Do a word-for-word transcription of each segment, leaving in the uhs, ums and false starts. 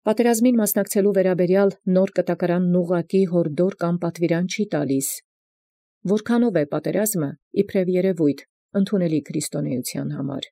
Պատերազմին մասնակցելու վերաբերյալ նոր կտակարանն ուղղակի հորդոր կամ պատվիրան չի տալիս։ Որքանով է պատերազմը իբրև երևույթ ընդունելի քրիստոնեության համար։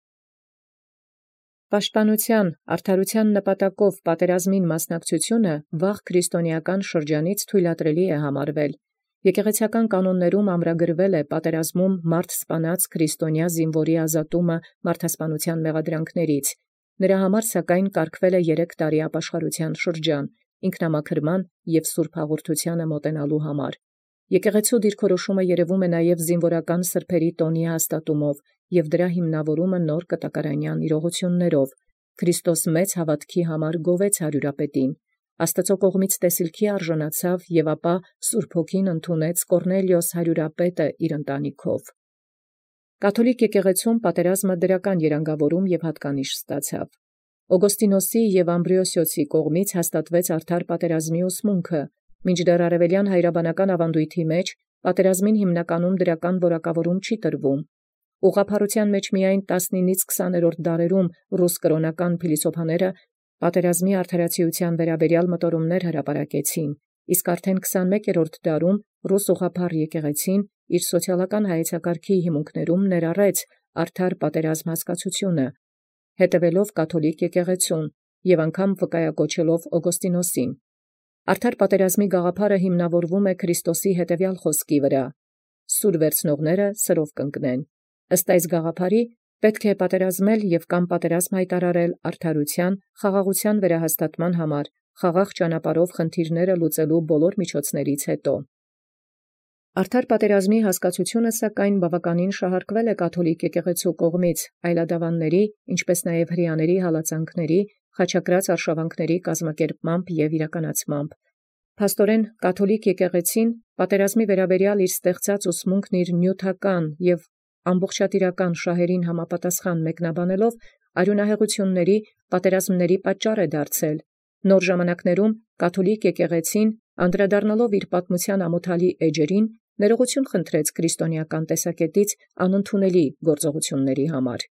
Պաշտպանության, արդարության նպատակով պատերազմին մասնակցությունը վաղ քրիստոնեական շրջանից թույլատրելի է համարվել։ Եկեղեցական կանոններում ամրագրվել է պատերազմում մարդ սպանած քրիստոնյա զինվորի ազատումը մարդասպանության մեղադրանքներից։ Նրա համար սակայն կարգվել է երեք տարի ապաշխարության շրջան, ինքնամաքրման և սուրբ հաղորդությանը մոտենալու համար։ Եկեղեցու դիրքորոշումը երևում է նաև զինվորական սրբերի տոնի հաստատումով և դրա հիմնավորումը նոր կտակարանյան իրողություններով։ Քրիստոս մեծ հավատքի համար գովեց հարյուրապետին։ Աստծո կողմից տեսիլքի արժանացավ և ապա Սուրբ Հոգին ընդունեց Կորնելիոս հարյուրապետը իր ընտանիքով։ Կաթոլիկ եկեղեցում պատերազմը դրական երանգավորում և հատկանիշ ստացավ։ Օգոստինոսի և Ամբրիոսիոսի կողմից հաստատվեց արդար պատերազմի ուսմունքը, մինչդեռ արևելյան հայրաբանական ավանդույթի մեջ պատերազմին հիմնականում դրական որակավորում չի տրվում։ Ուղղափառության մեջ միայն տասնինից քսաներորդ դարերում ռուս կրոնական փիլիսոփաները պատերազմի արդարացիության վերաբերյալ մտորումներ հրապարակեցին, իսկ արդեն քսանմեկերորդ դարում ռուս ուղղափառ եկեղեցին իր սոցիալական հայեցակարգի հիմունքներում ներառեց արդար պատերազմ հասկացությունը, հետևելով կաթոլիկ եկեղեցուն և անգամ վկայակոչելով Օգոստինոսին։ Արդար պատերազմի գաղափարը հիմնավորվում է Քրիստոսի հետևյալ խոսքի վրա. «Սուր վերցնողները սրով կընկնեն»։ Ըստ այս գաղափարի պետք է պատերազմել և կամ պատերազմ հայտարարել արդարության, խաղաղության վերահաստատման համար, խաղաղ ճանապարհով խնդիրները լուծելու բոլոր միջոցներից հետո։ Արդար պատերազմի հասկացությունը սակայն բավականին շահարկվել է կաթոլիկ եկեղեցու կողմից այլադավանների, ինչպես նաև հրեաների հալածանքների, խաչակրաց արշավանքների կազմակերպմամբ և իրականացմամբ։ Փաստորեն կաթոլիկ եկեղեցին պատերազմի վերաբերյալ իր ստեղծած ուսմունքն իր նյութական և ամբողջատիրական շահերին համապատասխան մեկնաբանելով արյունահեղությունների, պատերազմների պատճառ է դարձել։ Նոր ժամանակներում կաթոլիկ եկեղեցին, անդրադառնալով իր պատմության ամոթալի էջերին, ներողություն խնդրեց քրիստոնեական տեսակետից անընդունելի գործողությունների համար։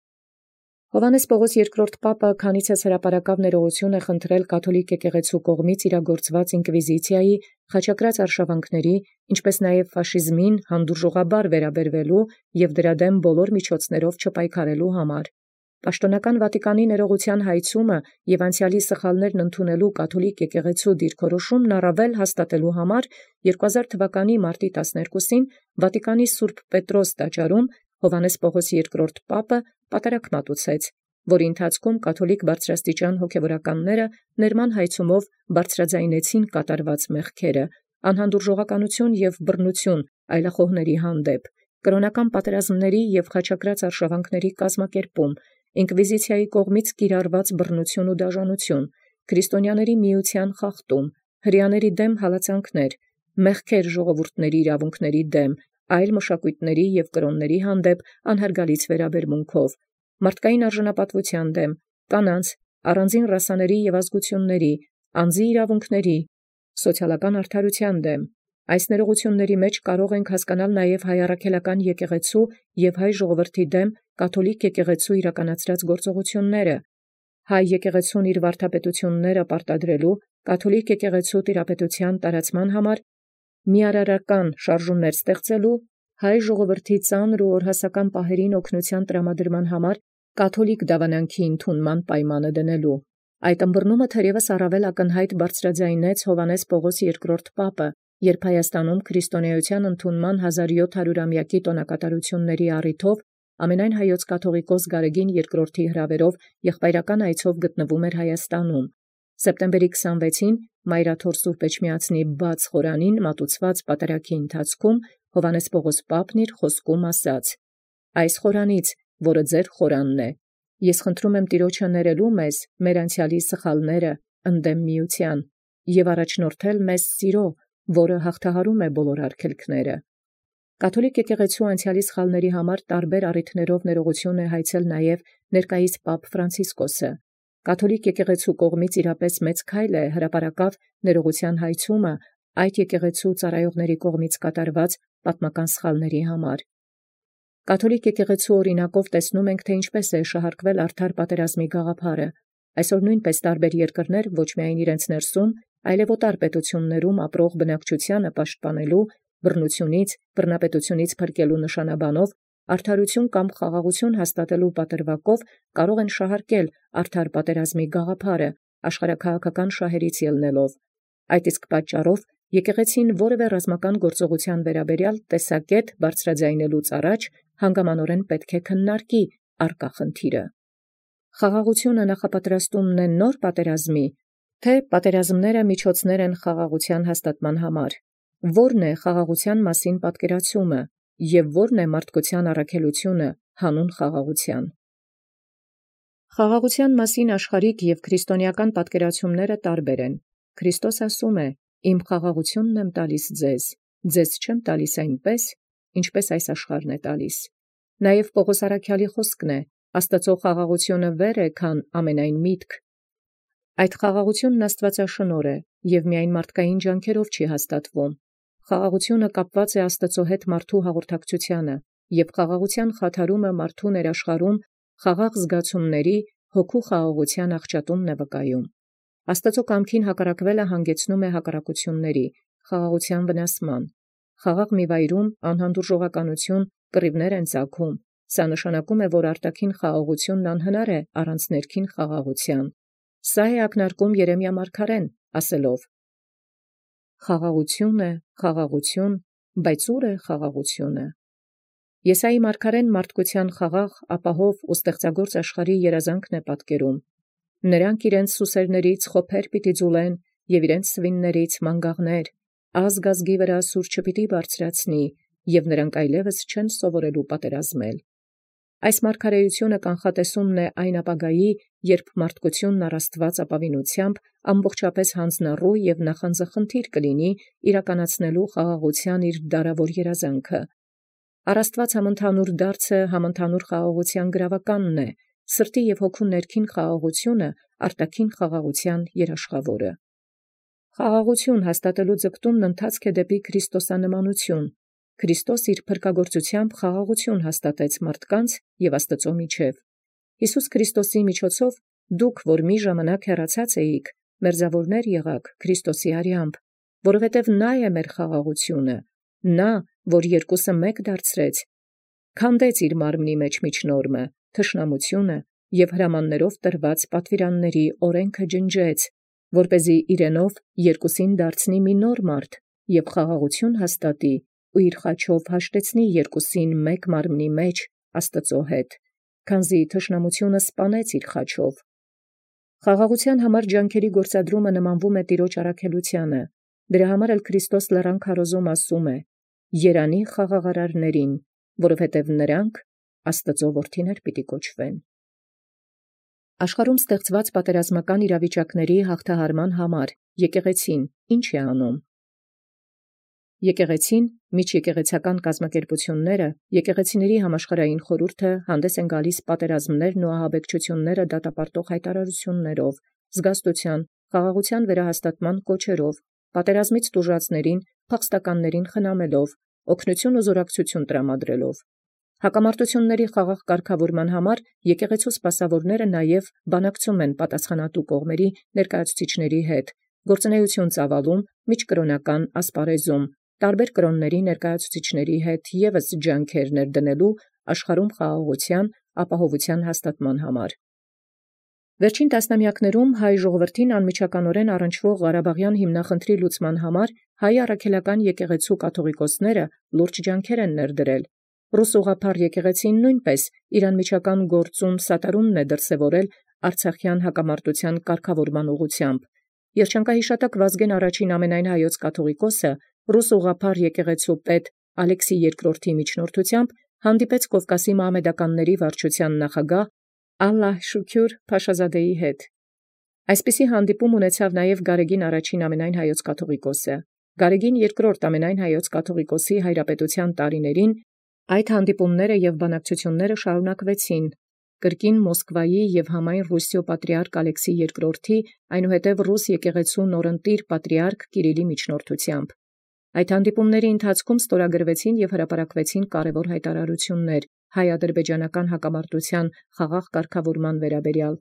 Հովհաննես Պողոս երկրորդ պապը քանիցս հրապարակավ ներողություն է խնդրել կաթոլիկ եկեղեցու կողմից իրագործված ինկվիզիցիայի, խաչակրաց արշավանքների, ինչպես նաև ֆաշիզմին հանդուրժողաբար վերաբերվելու և դրա դեմ բոլոր միջոցներով չպայքարելու համար։ Պաշտոնական Վատիկանի ներողության հայցումը և անցյալի սխալներն ընդունելու կաթոլիկ եկեղեցու դիրքորոշումն առավել հաստատելու համար երկու հազար թվականի մարտի տասներկուսին Վատիկանի Սուրբ Պետրոս տաճարում Հովհաննես Պողոս երկրորդ պապը պատարագ մատուցեց, որի ընթացքում կաթոլիկ բարձրաստիճան հոգևորականները ներման հայցումով բարձրաձայնեցին կատարված մեղքերը, անհանդուրժողականություն և բռնություն այլախոհների հանդեպ, կրոնական պատերազմների և խաչակրաց արշավանքների կազմակերպում, ինկվիզիցիայի կողմից կիրառված բռնություն ու դաժանություն, քրիստոնյաների միության խախտում, հրեաների դեմ հալածանքներ, մեղքեր ժողովուրդների իրավունքների դեմ, այլ մշակույթների և կրոնների հանդեպ անհարգալից վերաբերմունքով, մարդկային արժանապատվության դեմ, կանանց, առանձին ռասաների և ազգությունների, անձի իրավունքների, սոցիալական արդարության դեմ։ Այս ներողությունների մեջ կարող ենք հասկանալ նաև հայ առաքելական եկեղեցու և հայ ժողովրդի դեմ կաթոլիկ եկեղեցու իրականացրած գործողությունները, հայ եկեղեցուն իր վարդապետությունները պարտադրելու, կաթոլիկ եկեղեցու տիրապետության տարածման համար միարարական շարժումներ ստեղծելու, հայ ժողովրդի ծանր ու օրհասական պահերին օգնության տրամադրման համար կաթոլիկ դավանանքի ընդունման պայմանը դնելու։ Այդ ըմբռնումը թերևս առավել ակնհայտ բարձրաձայնեց Հովհաննես Պողոս երկրորդ պապը, երբ Հայաստանում քրիստոնեության ընդունման հազար յոթ հարյուրամյակի տոնակատարությունների առիթով ամենայն հայոց կաթողիկոս Գարեգին երկրորդի հրավերով եղբայրական այցով գտնվում էր Հայաստանում։ Սեպտեմբերի քսանվեցին Մայրաթոր Սուրբ Էջմիածնի բաց խորանին մատուցված պատարագի ընթացքում Հովհաննես Պողոս պապն իր խոսքում ասաց. «Այս խորանից, որը ձեր խորանն է, ես խնդրում եմ Տիրոջը ներելու մեզ մեր անցյալի սխալները ընդդեմ միության և առաջնորդել մեզ սիրո, որը հաղթահարում է բոլոր արգելքները»։ Կաթոլիկ եկեղեցու անցյալի սխալների համար տարբեր առիթներով ներողություն է հայցել նաև ներկայիս պապ Ֆրանցիսկոսը։ Կաթոլիկ եկեղեցու կողմից իրապես մեծ քայլ է հրապարակավ ներողության հայցումը այդ եկեղեցու ծառայողների կողմից կատարված պատմական սխալների համար։ Կաթոլիկ եկեղեցու օրինակով տեսնում ենք, թե ինչպես է շահարկվել արդար պատերազմի գաղափարը։ Այսօր նույնպես տարբեր երկրներ ոչ միայն իրենց ներսում, այլև օտար պետություններում ապրող բնակչությանը պաշտպանելու, բռնությունից, բռնապետությունից փրկելու նշանաբանով, արդարություն կամ խաղաղություն հաստատելու պատրվակով կարող են շահարկել արդար պատերազմի գաղափարը, աշխարհաքաղաքական շահերից ելնելով։ Այդ իսկ պատճառով եկեղեցին որևէ ռազմական գործողության վերաբերյալ տեսակետ բարձրաձայնելուց առաջ հանգամանորեն պետք է քննարկի առկա խնդիրը։ Խաղաղությունը նախապատրաստումն է նոր պատերազմի, թե պատերազմները միջոցներ են խաղաղության հաստատման համար, որն է խաղաղության մասին պատկերացումը և որն է մարդկության առաքելությունը հանուն խաղաղության։ Խաղաղության մասին աշխարհիկ և քրիստոնեական պատկերացումները տարբեր են։ Քրիստոս ասում է. «Իմ խաղաղությունն եմ տալիս ձեզ, ձեզ չեմ տալիս այնպես, ինչպես այս աշխարհն է տալիս»։ Նաև Պողոս առաքյալի խոսքն է. «Աստծո խաղաղությունը վեր է, քան ամենայն միտք»։ Այդ խաղաղությունն աստվածաշնորհ է և միայն մարդկային ջանքերով չի հաստատվում։ Խաղաղությունը կապված է Աստծո հետ մարդու հաղորդակցությանը, և խաղաղության խաթարումը մարդու ներաշխարհում խաղաղ զգացումների, հոգու խաղաղության աղճատումն է վկայում։ Աստծո կամքին հակառակվելը հանգեցնում է հակառակությունների, խաղաղության վնասման։ Խաղաղ մի վայրում անհանդուրժողականություն, կռիվներ են ծագում։ Սա նշանակում է, որ արտաքին խաղաղությունն անհնար է առանց ներքին խաղաղության։ Սա է ակնարկում Երեմիա մարգարեն, ասելով. «Խաղաղություն է, խաղաղություն, բայց ուր է խաղաղությունը»։ Եսայի մարգարեն մարդկության խաղաղ, ապահով ու ստեղծագործ աշխարհի երազանքն է պատկերում։ Նրանք իրենց սուսերներից խոփեր պիտի ձուլեն և իրենց սվիններից մանգաղներ, ազգ ազգի վրա սուր չպիտի բարձրացնի, և նրանք այլևս չեն սովորելու պատերազմել։ Այս մարգարեությունը կանխատեսումն է այն ապագայի, երբ մարդկությունն առ Աստված ապավինությամբ ամբողջապես հանձնառու և նախանձախնդիր կլինի իրականացնելու խաղաղության իր դարավոր երազանքը։ Առ Աստված համընդհանուր դարձը համընդհանուր խաղաղության գրավականն է, սրտի և հոգու ներքին խաղաղությունը արտաքին խաղաղության երաշխավորը։ Խաղաղություն հաստատելու ձգտումն ընթացք է դեպի քրիստոսանմանություն։ Քրիստոս իր փրկագործությամբ խաղաղություն հաստատեց մարդկանց և Աստծո միջև։ Յիսուս Քրիստոսի միջոցով դուք, որ մի ժամանակ հեռացած էիք, մերձավորներ եղաք Քրիստոսի արյամբ, որովհետև նա է մեր խաղաղությունը, նա, որ երկուսը մեկ դարձրեց, քանդեց իր մարմնի մեջ միջնորմը, թշնամությունը և հրամաններով տրված պատվիրանների օրենքը ջնջեց, որպեսզի իրենով երկուսին դարձնի մի նոր մարդ և խաղաղություն հաստատի ու իր խաչով հաշտեցնի երկուսին մեկ մարմնի մեջ Աստծո հետ, քանզի թշնամությունը սպանեց իր խաչով։ Խաղաղության համար ջանքերի գործադրումը նմանվում է Տիրոջ առաքելությանը։ Դրա համար էլ Քրիստոս լեռան քարոզում ասում է. «Երանի խաղաղարարներին, որովհետև նրանք Աստծո որդիներ պիտի կոչվեն»։ Աշխարհում ստեղծված պատերազմական իրավիճակների հաղթահարման համար եկեղեցին ինչ է անում։ Եկեղեցին, միջեկեղեցական կազմակերպությունները, եկեղեցիների համաշխարհային խորհուրդը հանդես են գալիս պատերազմներն ու ահաբեկչությունները դատապարտող հայտարարություններով, զգաստության, խաղաղության վերահաստատման կոչերով, պատերազմից տուժածներին, փախստականներին խնամելով, օգնություն ու զորակցություն տրամադրելով։ Հակամարտությունների խաղաղ կարգավորման համար եկեղեցու սպասավորները նաև բանակցում են պատասխանատու կողմերի ներկայացուցիչների հետ, գործունեություն ծավալում միջկրոնական ասպարեզում, տարբեր կրոնների ներկայացուցիչների հետ ևս ջանքեր ներդնելու աշխարհում խաղաղության, ապահովության հաստատման համար։ Վերջին տասնամյակներում հայ ժողովրդին անմիջականորեն առնչվող Ղարաբաղյան հիմնախնդրի լուծման համար հայ առաքելական եկեղեցու կաթողիկոսները լուրջ ջանքեր են ներդրել։ Ռուս ուղղափառ եկեղեցին նույնպես իր անմիջական գործում սատարումն է դրսևորել արցախյան հակամարտության կարգավորման ուղղությամբ։ Երջանկահիշատակ Վազգեն առաջին ամենայն հայոց կաթողիկոսը ռուս ուղղափառ եկեղեցու պետ Ալեքսի երկրորդի միջնորդությամբ հանդիպեց Կովկասի մահմեդականների վարչության նախագահ Ալլահ Շուքյուր Փաշազադեի հետ։ Այսպիսի հանդիպում ունեցավ նաև Գարեգին առաջին ամենայն հայոց կաթողիկոսը։ Գարեգին երկրորդ ամենայն հայոց կաթողիկոսի հայրապետության տարիներին այդ հանդիպումները և բանակցությունները շարունակվեցին կրկին Մոսկվայի և համայն Ռուսիո պատրիարք Ալեքսի երկրորդի, այնուհետև ռուս եկեղեցու նորընտիր պատրիարք Կիրիլի միջնորդությամբ։ Այդ հանդիպումների ընթացքում ստորագրվեցին և հրապարակվեցին կարևոր հայտարարություններ հայ-ադրբեջանական հակամարտության խաղաղ կարգավորման վերաբերյալ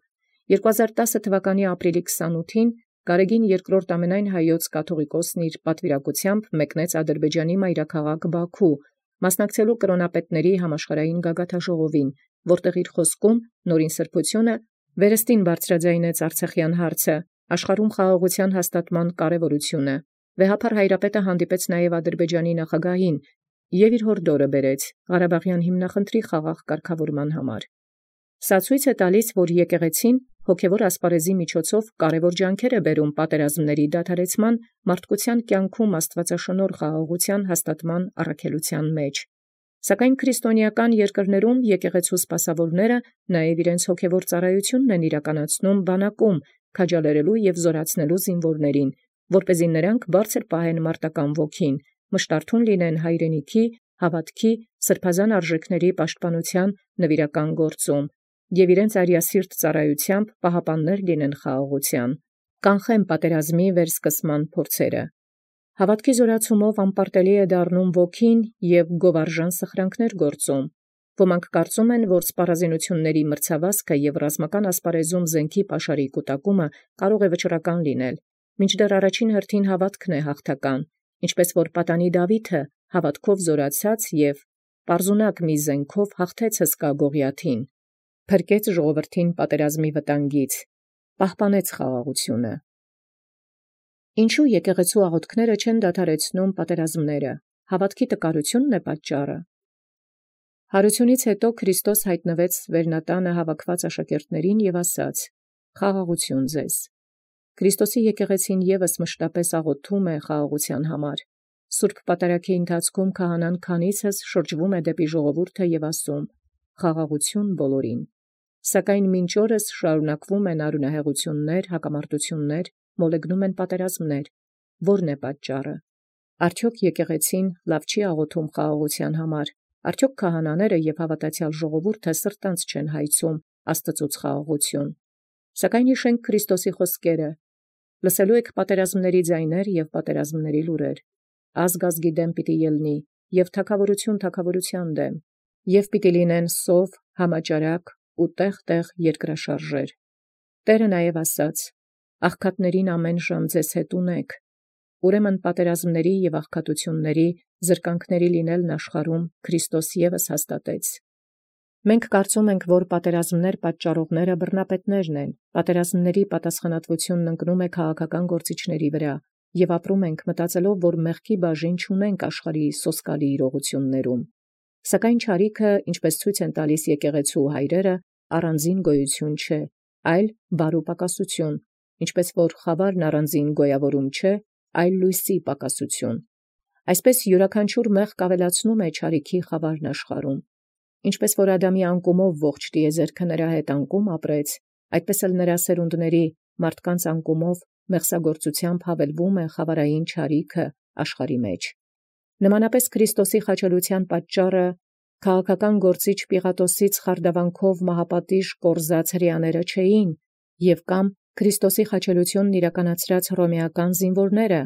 երկու հազար տասը թվականի ապրիլի քսանութին Գարեգին երկրորդ ամենայն հայոց կաթողիկոսն իր պատվիրակությամբ մեկնեց Ադրբեջանի մայրաքաղաք Բաքու, մասնակցելու կրոնապետների համաշխարհային գագաթաժողովին, որտեղ իր խոսքում նորին սրբությունը վերստին բարձրաձայնեց արցախյան հարցը, աշխարհում խաղաղության հաստատման կարևորությունը։ Վեհափար հայրապետը հանդիպեց նաև Ադրբեջանի նախագահին և իր հորդորը բերեց Ղարաբաղյան հիմնախնդրի խաղաղ կարգավորման համար։ Սա ցույց է տալիս, որ եկեղեցին հոգևոր ասպարեզի միջոցով կարևոր ջանքեր է բերում պատերազմների դադարեցման, մարդկության կյանքում աստվածաշնորհ խաղաղության հաստատման առաքելության մեջ։ Սակայն քրիստոնեական երկրներում եկեղեցու սպասավորները նաև իրենց հոգևոր ծառայությունն են իրականացնում բանակում, քաջալերելու և զորացնելու զինվորներին, որպեսզի նրանք բարձր պահեն մարտական ոգին, մշտարթուն լինեն հայրենիքի, հավատքի, սրբազան արժեքների պաշտպանության նվիրական գործում և իրենց արիասիրտ ծառայությամբ պահապաններ լինեն խաղաղության, կանխեն պատերազմի վերսկսման փորձերը։ Հավատքի զորացումով անպարտելի է դառնում ոգին և գովարժան սխրանքներ գործում։ Ոմանք կարծում են, որ սպառազինությունների մրցավազքը և ռազմական ասպարեզում զենքի պաշարի կուտակումը կարող է վճռական լինել, մինչդեռ առաջին հերթին հավատքն է հաղթական, ինչպես որ պատանի Դավիթը հավատքով զորացած և պարզունակ մի զենքով հաղթեց հսկա Գողիաթին, փրկեց ժողովրդին պատերազմի վտանգից, պահպանեց խաղաղությունը։ Ինչու եկեղեցու աղոթքները չեն դադարեցնում պատերազմները, հավատքի տկարությունն է պատճառը։ Հարությունից հետո Քրիստոս հայտնվեց վերնատանը հավաքված աշակերտներին և ասաց. «Խաղաղություն ձեզ»։ Քրիստոսի եկեղեցին ևս մշտապես աղոթում է խաղաղության համար։ Սուրբ պատարագի ընթացքում քահանան քանիցս շրջվում է դեպի ժողովուրդը և ասում. «Խաղաղություն բոլորին»։ Սակայն մինչ օրս շարունակվում են արյունահեղություններ, հակամարտություններ, մոլեգնում են պատերազմներ։ Ո՞րն է պատճառը։ Արդյոք եկեղեցին լավ չի աղոթում խաղաղության համար։ Արդյոք քահանաները և հավատացյալ ժողովուրդը սրտանց չեն հայցում Աստծուց խաղաղություն։ Սակայն հիշենք Քրիստոսի խոսքերը. «Լսելու եք պատերազմների ձայներ և պատերազմների լուրեր։ Ազգ ազգի դեմ պիտի ելնի, և թագավորություն թագավորության դեմ, և պիտի լինեն սով, համաճարակ ու տեղ-տեղ երկրաշարժեր»։ Տէրը նաև ասաց. «Աղքատներին ամեն ժամ ձեզ հետ ունեք»։ Ուրեմն պատերազմների և աղքատությունների, զրկանքների լինելն աշխարհում Քրիստոս ևս հաստատեց։ Մենք կարծում ենք, որ պատերազմներ պատճառողները բռնապետներն են, պատերազմների պատասխանատվությունն ընկնում է քաղաքական գործիչների վրա, և ապրում ենք մտածելով, որ մեղքի բաժին չունենք աշխարհի սոսկալի իրողություններում։ Սակայն չարիքը, ինչպես ցույց են տալիս եկեղեցու հայրերը, առանձին գոյություն չէ, այլ բարու պակասություն, ինչպես որ խավարն առանձին գոյավորում չէ, այլ լույսի պակասություն։ Այսպես յուրաքանչյուր մեղք ավելացնում է չարիքի խավարն աշխարհում։ Ինչպես որ Ադամի անկումով ողջ տիեզերքը նրա հետ անկում ապրեց, այդպես էլ նրա սերունդների մարդկանց անկումով մեղսագործությամբ հավելվում է խավարային չարիքը աշխարհի մեջ։ Նմանապես Քրիստոսի խաչելության պատճառը քաղաքական գործիչ Պիղատոսից խարդավանքով մահապատիժ կորզած հրեաները չէին, և կամ Քրիստոսի խաչելությունն իրականացրած հռոմեական զինվորները,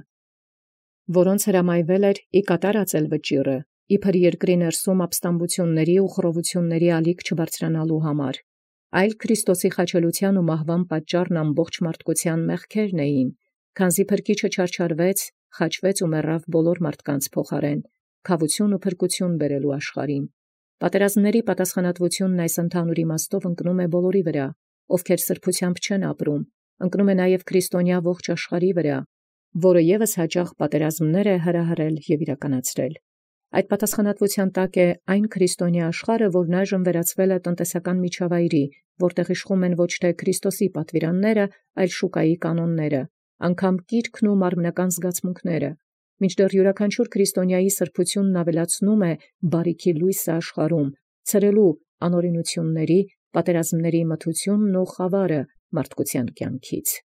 որոնց հրամայվել էր ի կատարածել վճիռը, իբր երկրի ներսում ապստամբությունների ու խռովությունների ալիք չբարձրանալու համար, այլ Քրիստոսի խաչելության ու մահվան պատճառն ամբողջ մարդկության մեղքերն էին, քանզի փրկիչը չարչարվեց, խաչվեց ու մեռավ բոլոր մարդկանց փոխարեն, քավություն ու փրկություն բերելու աշխարհին։ Պատերազմների պատասխանատվությունն այս ընդհանուր իմաստով ընկնում է բոլորի վրա, ովքեր սրբությամբ չեն ապրում, ընկնում է նաև քրիստոնյա ողջ աշխարհի վրա, որը ևս հաճախ պատերազմներ է հրահրել և իրականացրել։ Այդ պատասխանատվության տակ է այն քրիստոնյա աշխարհը, որն այժմ վերածվել է տնտեսական միջավայրի, որտեղ իշխում են ոչ թե Քրիստոսի պատվիրանները, այլ շուկայի կանոնները, անգամ կիրքն ու մարմնական զգացմունքները, մինչդեռ յուրաքանչյուր քրիստոնյայի սրբությունն ավելացնում է բարիքի լույսը աշխարհում, ցրելու անօրենությունների, պատերազմների մթությունն ու խավարը մարդկության կյանքից։